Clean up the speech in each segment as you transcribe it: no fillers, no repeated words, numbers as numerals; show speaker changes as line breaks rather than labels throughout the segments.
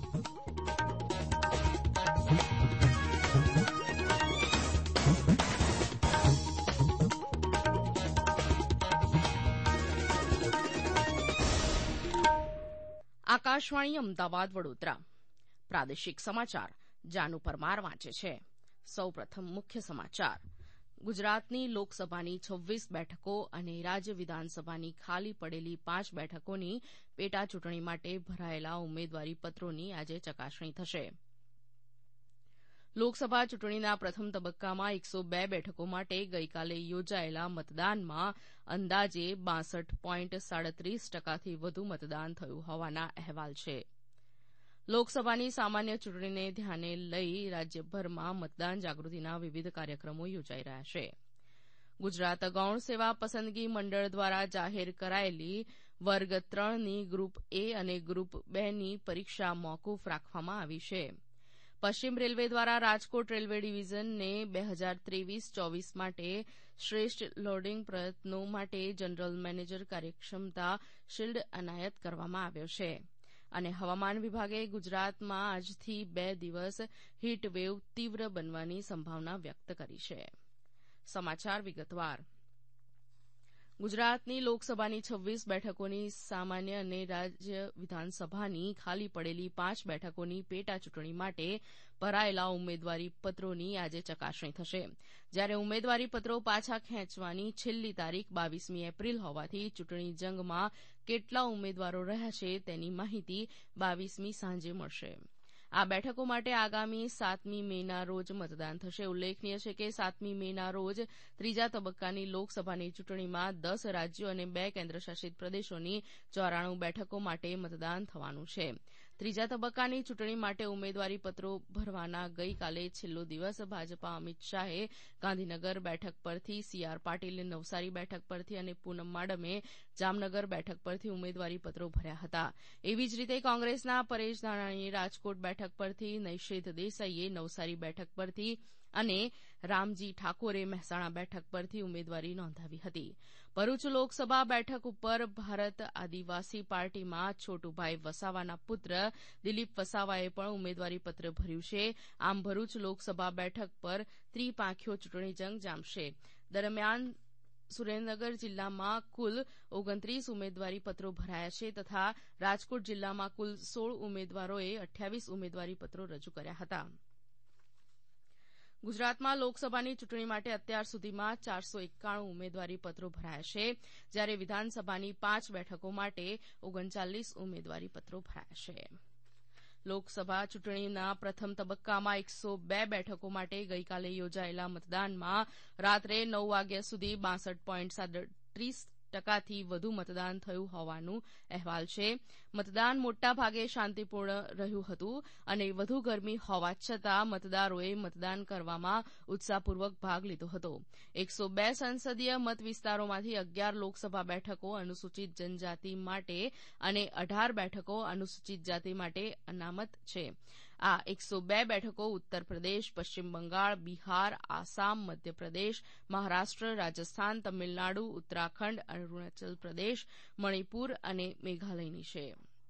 આકાશવાણી અમદાવાદ વડોદરા પ્રાદેશિક સમાચાર જાનુ પરમાર વાંચે છે. સૌપ્રથમ મુખ્ય સમાચાર. ગુજરાતની લોકસભાની 26 બેઠકો અને રાજ્ય વિધાનસભાની ખાલી પડેલી 5 બેઠકોની પેટા ચૂંટણી માટે ભરાયેલા ઉમેદવારી પત્રોની આજે ચકાસણી થશે. લોકસભા ચૂંટણીના પ્રથમ તબક્કામાં 102 બેઠકો માટે ગઈકાલે યોજાયેલા મતદાનમાં અંદાજે 62.37% વધુ મતદાન થયું હોવાના અહેવાલ છે. લોકસભાની સામાન્ય ચૂંટણીને ધ્યાને લઈ રાજ્યભરમાં મતદાન જાગૃતિના વિવિધ કાર્યક્રમો યોજાઈ રહ્યા છે. ગુજરાત ગૌણ સેવા પસંદગી મંડળ દ્વારા જાહેર કરાયેલી વર્ગ 3ની ગ્રુપ એ અને ગ્રુપ 2ની પરીક્ષા મોકૂફ રાખવામાં આવી છે. પશ્ચિમ રેલવે દ્વારા રાજકોટ રેલવે ડિવિઝનને 2023-24 માટે શ્રેષ્ઠ લોડિંગ પ્રયત્નો માટે જનરલ મેનેજર કાર્યક્ષમતા શિલ્ડ એનાયત કરવામાં આવ્યો છે. અને હવામાન વિભાગે ગુજરાતમાં આજથી 2 દિવસ હીટવેવ તીવ્ર બનવાની સંભાવના વ્યક્ત કરી છે. સમાચાર વિગતવાર. ગુજરાતની લોકસભાની 26 બેઠકોની સામાન્ય અને રાજ્ય વિધાનસભાની ખાલી પડેલી 5 બેઠકોની પેટા ચૂંટણી માટે ભરાયેલા ઉમેદવારી પત્રોની આજે ચકાસણી થશે. જ્યારે ઉમેદવારી પત્રો પાછા ખેંચવાની છેલ્લી તારીખ 22મી એપ્રિલ હોવાથી ચૂંટણી જંગમાં કેટલા ઉમેદવારો રહ્યા છે તેની માહિતી 22મી સાંજે મળશે. આ બેઠકો માટે આગામી 7મી મેના રોજ મતદાન થશે. ઉલ્લેખનીય છે કે 7મી મેના રોજ ત્રીજા તબક્કાની લોકસભાની ચૂંટણીમાં 10 રાજ્યો અને 2 કેન્દ્રશાસિત પ્રદેશોની 94 બેઠકો માટે મતદાન થવાનું છે. ત્રીજા તબક્કાની ચૂંટણી માટે ઉમેદવારી પત્રો ભરવાના ગઈકાલે છેલ્લો દિવસ ભાજપા અમિત શાહે ગાંધીનગર બેઠક પરથી, સી.આર. પાટીલે નવસારી બેઠક પરથી અને પૂનમ માડમે જામનગર બેઠક પરથી ઉમેદવારી પત્રો ભર્યા હતા. એવી જ રીતે કોંગ્રેસના પરેશ ધાનાણીએ રાજકોટ બેઠક પરથી, નૈશેત દેસાઈએ નવસારી બેઠક પરથી અને રામજી ઠાકોરે મહેસાણા બેઠક પરથી ઉમેદવારી નોંધાવી હતી. ભરૂચ લોકસભા બેઠક ઉપર ભારત આદિવાસી પાર્ટીમાં છોટુભાઈ વસાવાના પુત્ર દિલીપ વસાવાએ પણ ઉમેદવારી પત્ર ભર્યું છે. આમ ભરૂચ લોકસભા બેઠક પર ત્રિપાંખીયો ચૂંટણી જંગ જામશે. દરમિયાન સુરેન્દ્રનગર જિલ્લામાં કુલ 29 ઉમેદવારી પત્રો ભરાયા છે તથા રાજકોટ જિલ્લામાં કુલ 16 ઉમેદવારોએ 28 ઉમેદવારી પત્રો રજૂ કર્યા હતા. ગુજરાતમાં લોકસભાની ચૂંટણી માટે અત્યાર સુધીમાં 491 ઉમેદવારી પત્રો ભરાયા છે. જ્યારે વિધાનસભાની 5 બેઠકો માટે 39 ઉમેદવારી પત્રો ભરાયા છે. લોકસભા ચૂંટણીના પ્રથમ તબક્કામાં 102 બેઠકો માટે ગઈકાલે યોજાયેલા મતદાનમાં રાત્રે 9 વાગ્યા સુધી 62.37%થી વધુ મતદાન થયું હોવાનું અહેવાલ છે. મતદાન મોટાભાગે શાંતિપૂર્ણ રહ્યું હતું અને વધુ ગરમી હોવા છતાં મતદારોએ મતદાન કરવામાં ઉત્સાહપૂર્વક ભાગ લીધો હતો. 102 સંસદીય મત વિસ્તારોમાંથી 11 લોકસભા બેઠકો અનુસૂચિત જનજાતિ માટે અને 18 બેઠકો અનુસૂચિત જાતિ માટે અનામત છે. આ 102 બેઠકો ઉત્તર પ્રદેશ, પશ્ચિમ બંગાળ, બિહાર, આસામ, મધ્યપ્રદેશ, મહારાષ્ટ્ર, રાજસ્થાન, તમિલનાડુ, ઉત્તરાખંડ, અરુણાચલ પ્રદેશ, મણિપુર અને મેઘાલયની છે.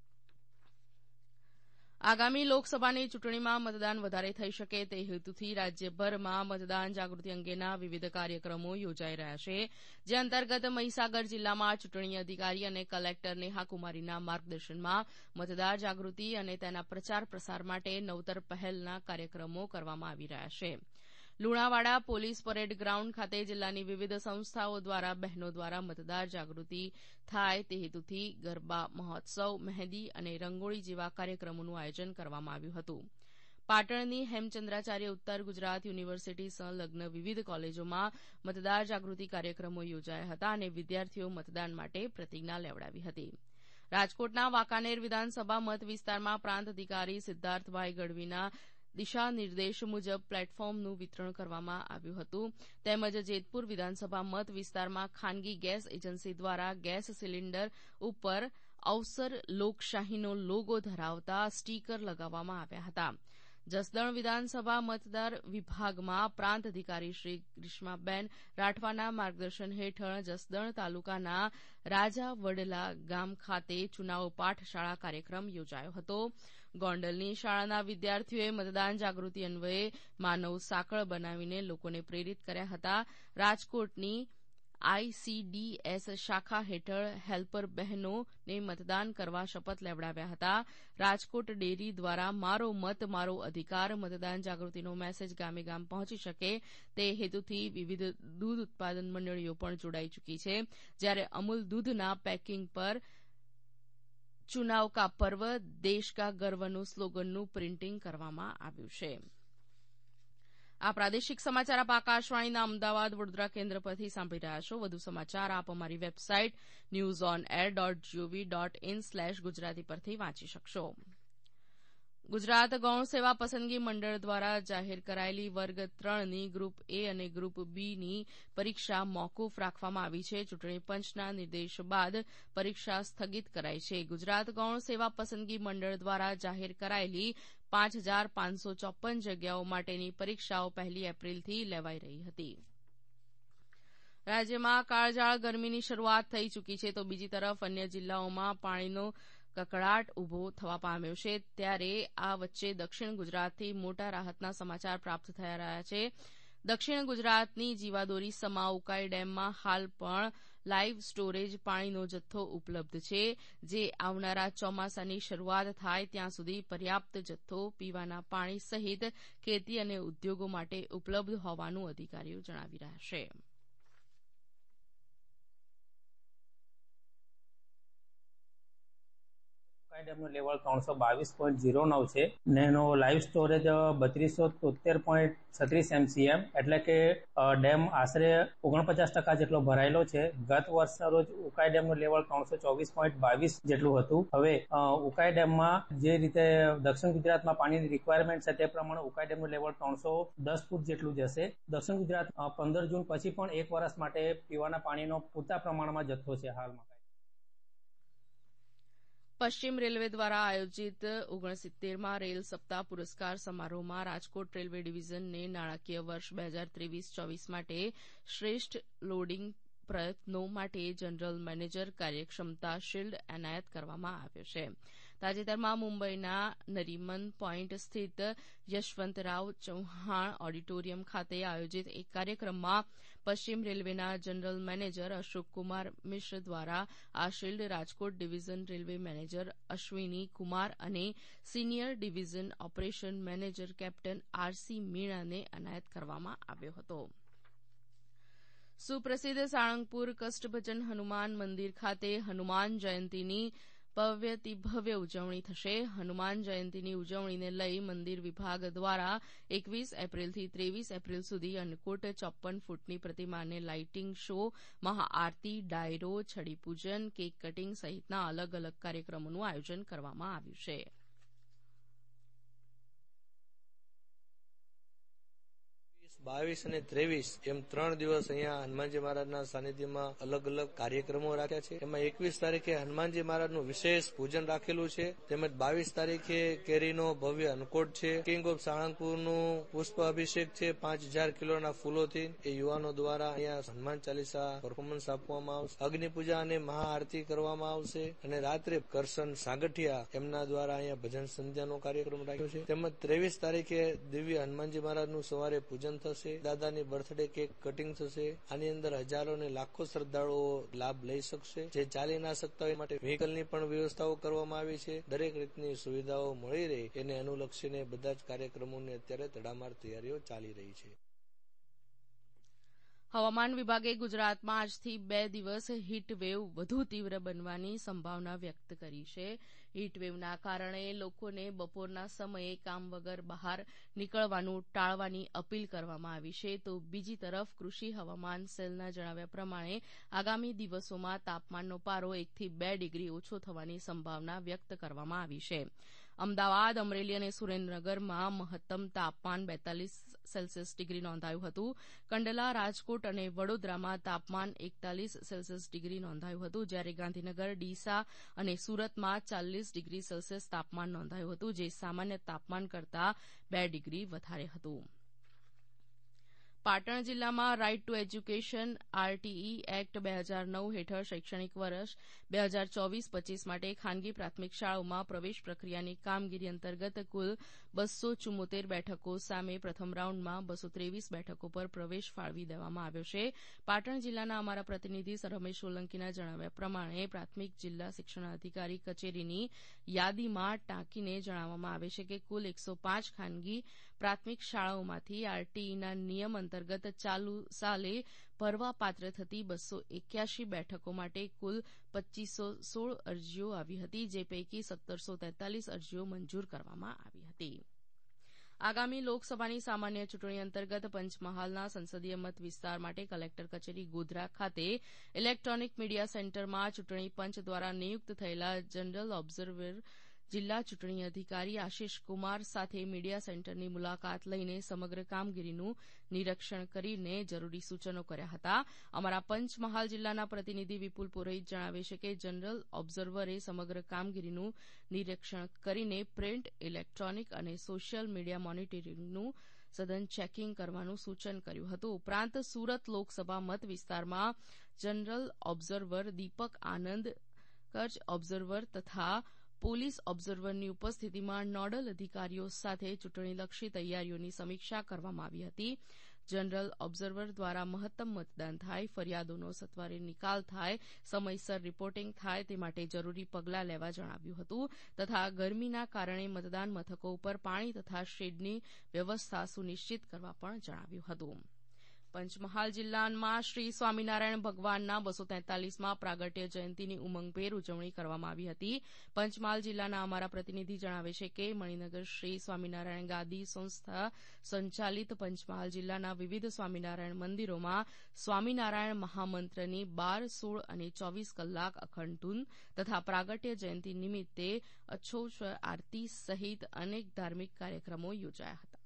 આગામી લોકસભાની ચૂંટણીમાં મતદાન વધારે થઈ શકે તે હેતુથી રાજ્યભરમાં મતદાન જાગૃતિ અંગેના વિવિધ કાર્યક્રમો યોજાઈ રહ્યા છે. જે અંતર્ગત મહીસાગર જિલ્લામાં ચૂંટણી અધિકારી અને કલેક્ટર નેહા કુમારીના માર્ગદર્શનમાં મતદાર જાગૃતિ અને તેના પ્રચાર પ્રસાર માટે નવતર પહેલના કાર્યક્રમો કરવામાં આવી રહ્યા છે. લુણાવાડા પોલીસ પરેડ ગ્રાઉન્ડ ખાતે જિલ્લાની વિવિધ સંસ્થાઓ દ્વારા બહેનો દ્વારા મતદાર જાગૃતિ થાય તે હેતુથી ગરબા મહોત્સવ, મહેંદી અને રંગોળી જેવા કાર્યક્રમોનું આયોજન કરવામાં આવ્યું હતું. પાટણની હેમચંદ્રાચાર્ય ઉત્તર ગુજરાત યુનિવર્સિટી સંલગ્ન વિવિધ કોલેજોમાં મતદાર જાગૃતિ કાર્યક્રમો યોજાયા હતા અને વિદ્યાર્થીઓ મતદાન માટે પ્રતિજ્ઞા લેવડાવી હતી. રાજકોટના વાંકાનેર વિધાનસભા મત વિસ્તારમાં પ્રાંત અધિકારી સિદ્ધાર્થભાઈ ગઢવીના દિશા નિર્દેશ મુજબ પ્લેટફોર્મનું વિતરણ કરવામાં આવ્યું હતું. તેમજ જેતપુર વિધાનસભા મત વિસ્તારમાં ખાનગી ગેસ એજન્સી દ્વારા ગેસ સિલિન્ડર ઉપર અવસર લોકશાહીનો લોગો ધરાવતા સ્ટીકર લગાવવામાં આવ્યા હતા. જસદણ વિધાનસભા મતદાર વિભાગમાં પ્રાંત અધિકારી શ્રી ગ્રીષ્માબેન રાઠવાના માર્ગદર્શન હેઠળ જસદણ તાલુકાના રાજા વડલા ગામ ખાતે ચુનાવ પાઠશાળા કાર્યક્રમ યોજાયો હતો. ગોંડલની શાળાના વિદ્યાર્થીઓએ મતદાન જાગૃતિ અન્વયે માનવ સાંકળ બનાવીને લોકોને પ્રેરિત કર્યા હતા. રાજકોટની ICDS શાખા હેઠળ હેલ્પર બહેનોને મતદાન કરવા શપથ લેવડાવ્યા હતા. રાજકોટ ડેરી દ્વારા મારો મત મારો અધિકાર મતદાન જાગૃતિનો મેસેજ ગામે ગામ પહોંચી શકે તે હેતુથી વિવિધ દૂધ ઉત્પાદન મંડળીઓ પણ જોડાઈ ચૂકી છે. જ્યારે અમૂલ દૂધના પેકિંગ પર ચુનાવ કા પર્વ દેશ કા ગર્વનું સ્લોગનનું પ્રિન્ટિંગ કરવામાં આવ્યું છે. આ પ્રાદેશિક સમાચાર આપ આકાશવાણીના અમદાવાદ વડોદરા કેન્દ્ર પરથી સાંભળી રહ્યા છો. વધુ સમાચાર આપ અમારી વેબસાઇટ newsonair.gov.in/ગુજરાતી પરથી વાંચી શકશો. ગુજરાત ગૌણ સેવા પસંદગી મંડળ દ્વારા જાહેર કરાયેલી વર્ગ 3ની ગ્રુપ A અને ગ્રુપ Bની પરીક્ષા મોકૂફ રાખવામાં આવી છે. ચૂંટણી પંચના નિર્દેશ બાદ પરીક્ષા સ્થગિત કરાઈ છે. ગુજરાત ગૌણ સેવા પસંદગી મંડળ દ્વારા જાહેર કરાયેલી 5,554 જગ્યાઓ માટેની પરીક્ષાઓ 1 એપ્રિલથી લેવાઈ રહી હતી. રાજ્યમાં કાળઝાળ ગરમીની શરૂઆત થઈ ચૂકી છે તો બીજી તરફ અન્ય જિલ્લાઓમાં પાણીનો કકળાટ ઉભો થવા પામ્યો છે. ત્યારે આ વચ્ચે દક્ષિણ ગુજરાતથી મોટા રાહતના સમાચાર પ્રાપ્ત થઈ રહ્યા છે. દક્ષિણ ગુજરાતની જીવાદોરી સમા ઉકાઈ ડેમમાં હાલ પણ લાઇવ સ્ટોરેજ પાણીનો જથ્થો ઉપલબ્ધ છે, જે આવનારા ચોમાસાની શરૂઆત થાય ત્યાં સુધી પર્યાપ્ત જથ્થો પીવાના પાણી સહિત ખેતી અને ઉદ્યોગો માટે ઉપલબ્ધ હોવાનું અધિકારીઓ જણાવી રહ્યા છે.
ડેમનું લેવલ 322.09 છે ને એનો લાઈવ સ્ટોરેજ 3273.36 MCM એટલે કે ડેમ આશરે 49% જેટલો ભરાયેલો છે. ગત વર્ષના રોજ ઉકાઈ ડેમનું લેવલ 324.22 જેટલું હતું. હવે ઉકાઈ ડેમમાં જે રીતે દક્ષિણ ગુજરાતમાં પાણીની રિક્વાયરમેન્ટ છે તે પ્રમાણે ઉકાઈ ડેમનું લેવલ 310 ફૂટ જેટલું જશે. દક્ષિણ ગુજરાત 15 જૂન પછી પણ એક વર્ષ માટે પીવાના પાણીનો પૂરતા પ્રમાણમાં જથ્થો છે હાલમાં.
પશ્ચિમ રેલવે દ્વારા આયોજિત 69માં રેલ સપ્તાહ પુરસ્કાર સમારોહમાં રાજકોટ રેલવે ડિવિઝનને નાણાકીય વર્ષ 2023-24 માટે શ્રેષ્ઠ લોડિંગ પ્રયત્નો માટે જનરલ મેનેજર કાર્યક્ષમતા શિલ્ડ એનાયત કરવામાં આવ્યો છે. તાજેતરમાં મુંબઈના નરીમન પોઈન્ટ સ્થિત યશવંતરાવ ચૌહાણ ઓડિટોરિયમ ખાતે આયોજિત એક કાર્યક્રમમાં પશ્ચિમ રેલવેના જનરલ મેનેજર અશોકકુમાર મિશ્ર દ્વારા આ shield Rajkot division railway manager Ashwini Kumar અને senior division operation manager captain RC મીણાને એનાયત કરવામાં આવ્યો હતો. સુપ્રસિદ્ધ સાળંગપુર કષ્ટભજન હનુમાન મંદિર ખાતે હનુમાન જયંતીની ભવ્ય ઉજવણી થશે. હનુમાન જયંતીની ઉજવણીને લઈ મંદિર વિભાગ દ્વારા 21 એપ્રિલથી 23 એપ્રિલ સુધી અન્નકૂટ 54 ફૂટની પ્રતિમાને લાઇટિંગ શો, મહાઆરતી, ડાયરો, છડીપૂજન, કેક કટીંગ સહિતના અલગ અલગ કાર્યક્રમોનું આયોજન કરવામાં આવ્યું છે.
બાવીસ અને 23 એમ 3 દિવસ અહીંયા હનુમાનજી મહારાજના સાનિધ્યમાં અલગ અલગ કાર્યક્રમો રાખ્યા છે. એમાં 21 તારીખે હનુમાનજી મહારાજનું વિશેષ પૂજન રાખેલું છે. તેમજ 22 તારીખે કેરીનો ભવ્ય અન્નકૂટ છે. કિંગ ઓફ સાળંગપુરનું પુષ્પ અભિષેક છે 5000 કિલોના ફૂલોથી. એ યુવાનો દ્વારા અહીંયા હનુમાન ચાલીસા પરફોર્મન્સ આપવામાં આવશે. અગ્નિ પૂજા અને મહાઆરતી કરવામાં આવશે અને રાત્રે કરશન સાગઠિયા એમના દ્વારા અહીંયા ભજન સંધ્યાનો કાર્યક્રમ રાખ્યો છે. તેમજ 23 તારીખે દિવ્ય હનુમાનજી મહારાજનું સવારે પૂજન થશે. દાદાની બર્થડે કેક કટિંગ થશે. આની અંદર હજારો ને લાખો શ્રદ્ધાળુઓ લાભ લઈ શકશે. જે ચાલી ના શકતા હોય માટે વ્હીકલની પણ વ્યવસ્થાઓ કરવામાં આવી છે. દરેક રીતની સુવિધાઓ મળી રહે એને અનુલક્ષીને બધા જ કાર્યક્રમોની અત્યારે તડામાર તૈયારીઓ ચાલી રહી છે.
હવામાન વિભાગે ગુજરાતમાં આજથી 2 દિવસ હીટવેવ વધુ તીવ્ર બનવાની સંભાવના વ્યક્ત કરી છે. હીટવેવના કારણે લોકોને બપોરના સમયે કામ વગર બહાર નીકળવાનું ટાળવાની અપીલ કરવામાં આવી છે. તો બીજી તરફ કૃષિ હવામાન સેલના જણાવ્યા પ્રમાણે આગામી દિવસોમાં તાપમાનનો પારો 1 થી 2 ડિગ્રી ઓછો થવાની સંભાવના વ્યક્ત કરવામાં આવી છે. અમદાવાદ, અમરેલી અને સુરેન્દ્રનગરમાં મહત્તમ તાપમાન 42 સેલ્સિયસ ડિગ્રી નોંધાયું હતું. કંડલા, રાજકોટ અને વડોદરામાં તાપમાન 41 સેલ્સિયસ ડિગ્રી નોંધાયું હતું. જ્યારે ગાંધીનગર, ડીસા અને સુરતમાં 40 ડિગ્રી સેલ્સિયસ તાપમાન નોંધાયું હતું, જે સામાન્ય તાપમાન કરતાં 2 ડિગ્રી વધારે હતું. પાટણ જિલ્લામાં right to education RTE act 2009 હેઠળ શૈક્ષણિક વર્ષ 2024-25 માટે ખાનગી પ્રાથમિક શાળાઓમાં પ્રવેશ પ્રક્રિયાની કામગીરી અંતર્ગત કુલ 274 બેઠકો સામે પ્રથમ રાઉન્ડમાં 223 બેઠકો પર પ્રવેશ ફાળવી દેવામાં આવ્યો છે. પાટણ જિલ્લાના અમારા પ્રતિનિધિ રમેશ સોલંકીના જણાવ્યા પ્રમાણે પ્રાથમિક જિલ્લા શિક્ષણાધિકારી કચેરીની યાદીમાં ટાંકીને જણાવવામાં આવે છે કે કુલ 105 ખાનગી પ્રાથમિક શાળાઓમાંથી આરટીઈના નિયમ અંતર્ગત ચાલુ સાલે ભરવાપાત્ર થતી 281 બેઠકો માટે કુલ 2516 અરજીઓ આવી હતી, જે પૈકી 1743 અરજીઓ મંજૂર કરવામાં આવી હતી. આગામી લોકસભાની સામાન્ય ચૂંટણી અંતર્ગત પંચમહાલના સંસદીય મત વિસ્તાર માટે કલેક્ટર કચેરી ગોધરા ખાતે ઇલેક્ટ્રોનિક મીડિયા સેન્ટરમાં ચૂંટણી પંચ દ્વારા નિયુક્ત થયેલા જનરલ ઓબ્ઝર્વર જિલ્લા ચૂંટણી અધિકારી આશિષ કુમાર સાથે મીડિયા સેન્ટરની મુલાકાત લઈને સમગ્ર કામગીરીનું નિરીક્ષણ કરીને જરૂરી સૂચનો કર્યા હતા. અમારા પંચમહાલ જિલ્લાના પ્રતિનિધિ વિપુલ પુરોહિત જણાવે છે કે જનરલ ઓબ્ઝર્વરે સમગ્ર કામગીરીનું નિરીક્ષણ કરીને પ્રિન્ટ, ઇલેક્ટ્રોનિક અને સોશિયલ મીડિયા મોનિટરિંગનું સઘન ચેકિંગ કરવાનું સૂચન કર્યું હતું. ઉપરાંત સુરત લોકસભા મત વિસ્તારમાં general observer Deepak Anand, Kutch observer તથા પોલીસ ઓબ્ઝર્વરની ઉપસ્થિતિમાં નોડલ અધિકારીઓ સાથે ચૂંટણીલક્ષી તૈયારીઓની સમીક્ષા કરવામાં આવી હતી. જનરલ ઓબ્ઝર્વર દ્વારા મહત્તમ મતદાન થાય, ફરિયાદોનો સત્વરે નિકાલ થાય, સમયસર રિપોર્ટિંગ થાય તે માટે જરૂરી પગલાં લેવા જણાવ્યું હતું તથા ગરમીના કારણે મતદાન મથકો ઉપર પાણી તથા શેડની વ્યવસ્થા સુનિશ્ચિત કરવા પણ જણાવ્યું હતું. પંચમહાલ જિલ્લામાં શ્રી સ્વામિનારાયણ ભગવાનના 243માં પ્રાગટ્ય જયંતિની ઉમંગભેર ઉજવણી કરવામાં આવી હતી. પંચમહાલ જિલ્લાના અમારા પ્રતિનિધિ જણાવે છે કે મણિનગર શ્રી સ્વામિનારાયણ ગાદી સંસ્થા સંચાલિત પંચમહાલ જિલ્લાના વિવિધ સ્વામિનારાયણ મંદિરોમાં સ્વામિનારાયણ મહામંત્રની 12, 16 અને 24 કલાક અખંડ ધૂન તથા પ્રાગટ્ય જયંતિ નિમિત્તે અછોછ આરતી સહિત અનેક ધાર્મિક કાર્યક્રમો યોજાયા હતા.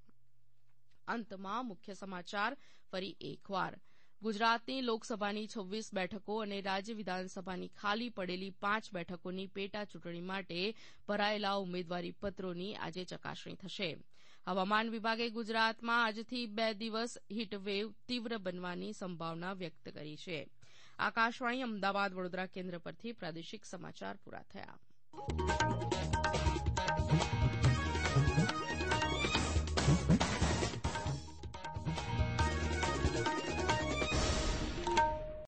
અંતમાં મુખ્ય સમાચાર ફરી એકવાર. ગુજરાતની લોકસભાની 26 બેઠકો અને રાજ્ય વિધાનસભાની ખાલી પડેલી 5 બેઠકોની પેટા ચૂંટણી માટે ભરાયેલા ઉમેદવારી પત્રોની આજે ચકાસણી થશે. હવામાન વિભાગે ગુજરાતમાં આજથી 2 દિવસ હીટવેવ તીવ્ર બનવાની સંભાવના વ્યક્ત કરી છે. આકાશવાણી અમદાવાદ વડોદરા કેન્દ્ર પરથી પ્રાદેશિક સમાચાર પૂરા થયા.